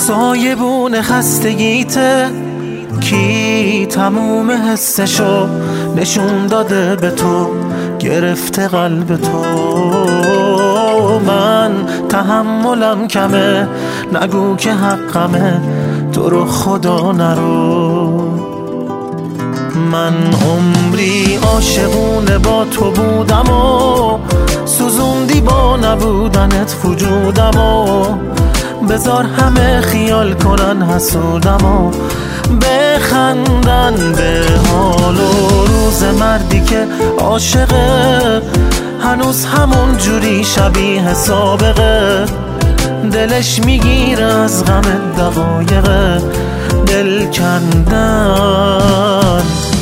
سایبون خستگیته، کی تموم حسشو نشون داده به تو، گرفته قلب تو. من تحملم کمه، نگو که حقمه، تو رو خدا نرو. من عمری عاشقونه با تو بودم و سوزوندی با نبودنت وجودم و بذار همه خیال کنن حسودم و بخندن به حال و روز مردی که عاشقه هنوز همون جوری شبیه سابقه. دلش میگیره از غم دقایق دل کندن.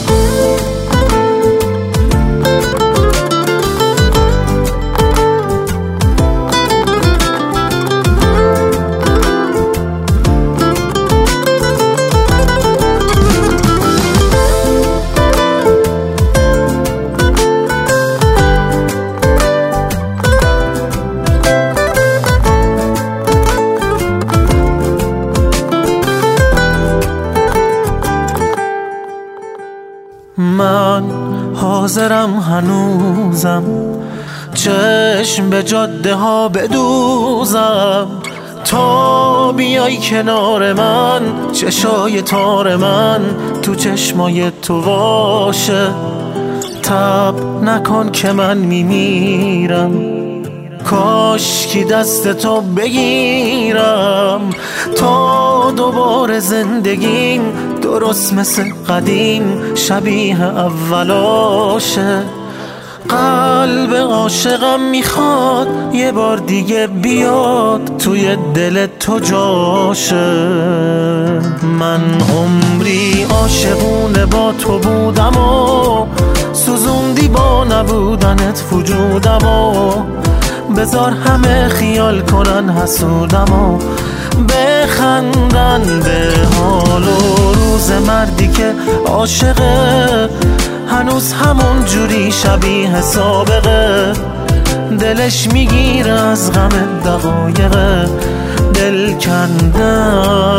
من حاضرم هنوزم چشم به جاده ها بدوزم تا بیای کنار من، چشای تار من تو چشمای تو باشه. تب نکن که من میمیرم، کاش کی دست تو بگیرم تا دوباره زندگیم درست مثل قدیم شبیه اولاشه. قلب عاشقم میخواد یه بار دیگه بیاد توی دل تو جاشه. من عمری عاشقونه با تو بودم و سوزوندی با نبودنت وجودم و بذار همه خیال کنن حسودم و بخندن به حال و روز مردی که عاشقه هنوز همون جوری شبیه سابقه. دلش میگیره از غم دقایق دل کندن.